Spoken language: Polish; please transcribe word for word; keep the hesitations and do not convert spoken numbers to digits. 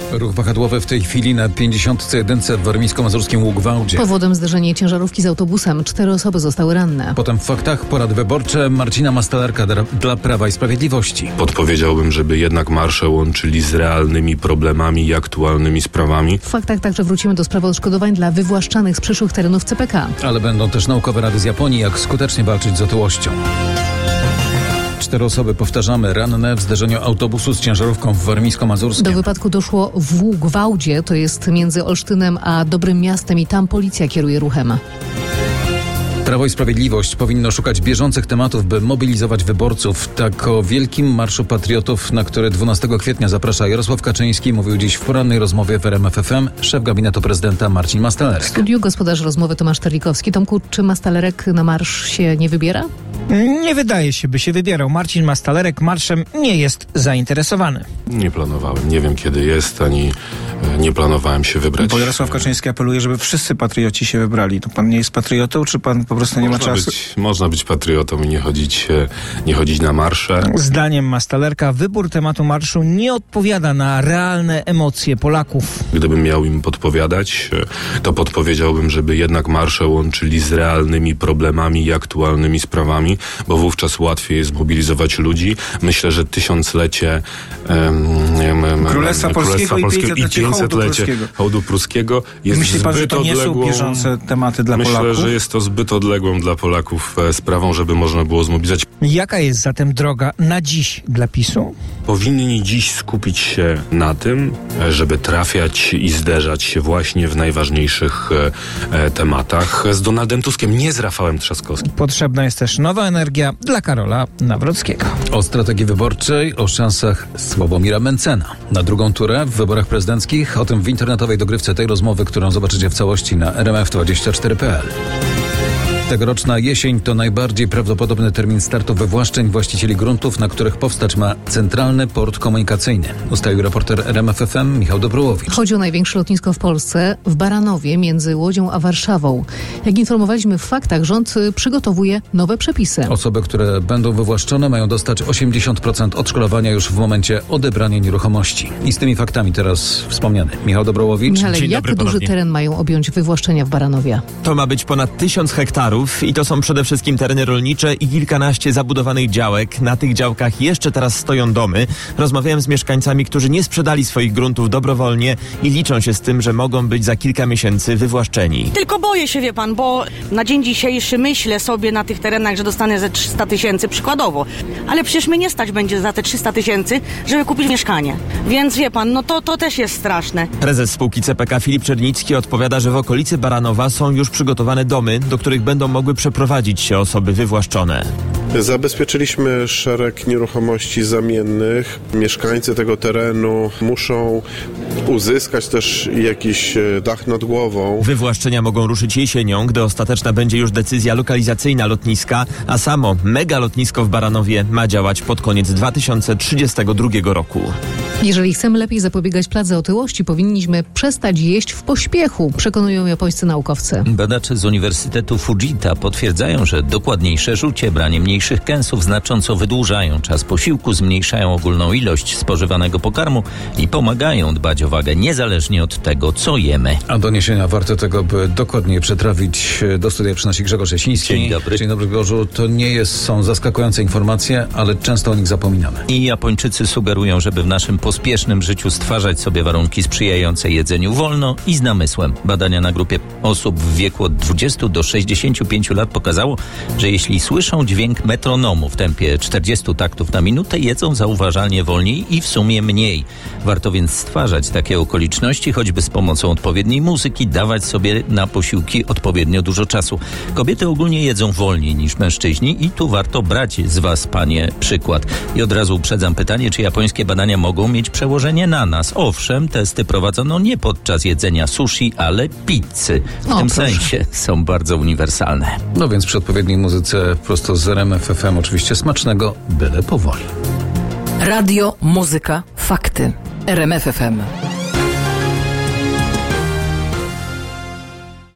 Ruch wahadłowy w tej chwili na pięćdziesiątce jeden w warmińsko-mazurskim Ługwałdzie. Powodem zderzenie ciężarówki z autobusem. Cztery osoby zostały ranne. Potem w faktach porady wyborcze Marcina Mastalerka dla Prawa i Sprawiedliwości. Podpowiedziałbym, żeby jednak marsze łączyli z realnymi problemami i aktualnymi sprawami. W faktach także wrócimy do sprawy odszkodowań dla wywłaszczanych z przyszłych terenów C P K. Ale będą też naukowe rady z Japonii, jak skutecznie walczyć z otyłością. Cztery osoby, powtarzamy, ranne w zderzeniu autobusu z ciężarówką w warmińsko-mazurskim. Do wypadku doszło w Ługwałdzie, to jest między Olsztynem a Dobrym Miastem i tam policja kieruje ruchem. Prawo i Sprawiedliwość powinno szukać bieżących tematów, by mobilizować wyborców. Tak o Wielkim Marszu Patriotów, na który dwunastego kwietnia zaprasza Jarosław Kaczyński, mówił dziś w porannej rozmowie w R M F F M szef gabinetu prezydenta Marcin Mastalerek. W studiu gospodarz rozmowy Tomasz Terlikowski. Tomku, czy Mastalerek na marsz się nie wybiera? Nie wydaje się, by się wybierał. Marcin Mastalerek marszem nie jest zainteresowany. Nie planowałem, nie wiem kiedy jest, ani nie planowałem się wybrać. Bo Jarosław Kaczyński apeluje, żeby wszyscy patrioci się wybrali. To pan nie jest patriotą, czy pan po prostu nie można ma czasu? Być, można być patriotą i nie chodzić, nie chodzić na marsze. Zdaniem Mastalerka wybór tematu marszu nie odpowiada na realne emocje Polaków. Gdybym miał im podpowiadać, to podpowiedziałbym, żeby jednak marsze łączyli z realnymi problemami i aktualnymi sprawami, bo wówczas łatwiej jest zmobilizować ludzi. Myślę, że tysiąclecie um, Królestwa Polskiego i pięćsetlecie hołdu pruskiego jest Myśli pan, zbyt że to nie odległą, są bieżące tematy dla myślę, Polaków? Myślę, że jest to zbyt odległą dla Polaków sprawą, żeby można było zmobilizować. Jaka jest zatem droga na dziś dla PiSu? Powinni dziś skupić się na tym, żeby trafiać i zderzać się właśnie w najważniejszych e, tematach z Donaldem Tuskiem, nie z Rafałem Trzaskowskim. Potrzebna jest też nowa energia dla Karola Nawrockiego. O strategii wyborczej, o szansach Sławomira Mencena na drugą turę w wyborach prezydenckich. O tym w internetowej dogrywce tej rozmowy, którą zobaczycie w całości na R M F dwadzieścia cztery kropka p l. Tegoroczna jesień to najbardziej prawdopodobny termin startu wywłaszczeń właścicieli gruntów, na których powstać ma centralny port komunikacyjny. Ustalił reporter R M F F M Michał Dobrołowicz. Chodzi o największe lotnisko w Polsce, w Baranowie, między Łodzią a Warszawą. Jak informowaliśmy w faktach, rząd przygotowuje nowe przepisy. Osoby, które będą wywłaszczone, mają dostać osiemdziesiąt procent odszkodowania już w momencie odebrania nieruchomości. I z tymi faktami teraz wspomniany Michał Dobrołowicz. Michale, jak duży ponownie. teren mają objąć wywłaszczenia w Baranowie? To ma być ponad tysiąc hektarów. I to są przede wszystkim tereny rolnicze i kilkanaście zabudowanych działek. Na tych działkach jeszcze teraz stoją domy. Rozmawiałem z mieszkańcami, którzy nie sprzedali swoich gruntów dobrowolnie i liczą się z tym, że mogą być za kilka miesięcy wywłaszczeni. Tylko boję się, wie pan, bo na dzień dzisiejszy myślę sobie na tych terenach, że dostanę ze trzysta tysięcy przykładowo. Ale przecież mnie nie stać będzie za te trzysta tysięcy, żeby kupić mieszkanie. Więc wie pan, no to, to też jest straszne. Prezes spółki C P K Filip Czernicki odpowiada, że w okolicy Baranowa są już przygotowane domy, do których będą mogły przeprowadzić się osoby wywłaszczone. Zabezpieczyliśmy szereg nieruchomości zamiennych. Mieszkańcy tego terenu muszą uzyskać też jakiś dach nad głową. Wywłaszczenia mogą ruszyć jesienią, gdy ostateczna będzie już decyzja lokalizacyjna lotniska, a samo megalotnisko w Baranowie ma działać pod koniec dwa tysiące trzydziestego drugiego roku. Jeżeli chcemy lepiej zapobiegać pladze otyłości, powinniśmy przestać jeść w pośpiechu, przekonują japońscy naukowcy. Badacze z Uniwersytetu Fujita potwierdzają, że dokładniejsze rzucie, branie mniejszych kęsów znacząco wydłużają czas posiłku, zmniejszają ogólną ilość spożywanego pokarmu i pomagają dbać o wagę niezależnie od tego, co jemy. A doniesienia warte tego, by dokładnie przetrawić. Do studia przynosi Grzegorz Jasiński. Dzień dobry. Dzień dobry, Grzegorzu. To nie jest, są zaskakujące informacje, ale często o nich zapominamy. I Japończycy sugerują, żeby w naszym pospiesznym życiu stwarzać sobie warunki sprzyjające jedzeniu wolno i z namysłem. Badania na grupie osób w wieku od dwudziestu do sześćdziesięciu pięciu lat pokazało, że jeśli słyszą dźwięk metronomu w tempie czterdziestu taktów na minutę, jedzą zauważalnie wolniej i w sumie mniej. Warto więc stwarzać takie okoliczności, choćby z pomocą odpowiedniej muzyki, dawać sobie na posiłki odpowiednio dużo czasu. Kobiety ogólnie jedzą wolniej niż mężczyźni i tu warto brać z was, panie, przykład. I od razu uprzedzam pytanie, czy japońskie badania mogą mieć przełożenie na nas. Owszem, testy prowadzono nie podczas jedzenia sushi, ale pizzy. W o, tym proszę. sensie są bardzo uniwersalne. No więc przy odpowiedniej muzyce prosto z R M F F M oczywiście smacznego, byle powoli. Radio, muzyka, fakty. R M F F M.